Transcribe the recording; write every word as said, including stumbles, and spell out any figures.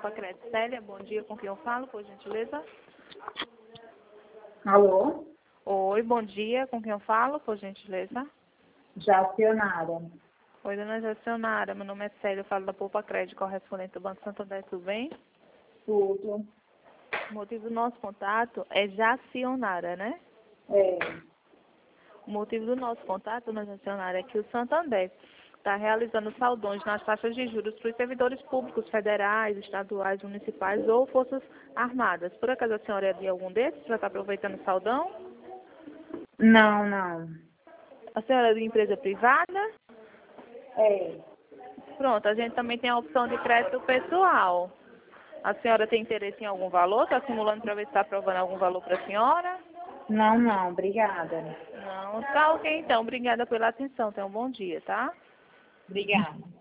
Poupa Crédito. Célia, bom dia. Com quem eu falo, por gentileza? Alô? Oi, bom dia. Com quem eu falo, por gentileza? Jacionara. Oi, dona Jacionara. Meu nome é Célia. Eu falo da Poupa Crédito, correspondente do Banco Santander. Tudo bem? Tudo. O motivo do nosso contato é Jacionara, né? É. O motivo do nosso contato, dona Jacionara, é que o Santander está realizando saldões nas taxas de juros para os servidores públicos federais, estaduais, municipais ou forças armadas. Por acaso a senhora é de algum desses? Já está aproveitando o saldão? Não, não. A senhora é de empresa privada? É. Pronto, a gente também tem a opção de crédito pessoal. A senhora tem interesse em algum valor? Está simulando para ver se está aprovando algum valor para a senhora? Não, não. Obrigada. Não, tá ok então. Obrigada pela atenção. Tenha um bom dia, tá? Obrigada.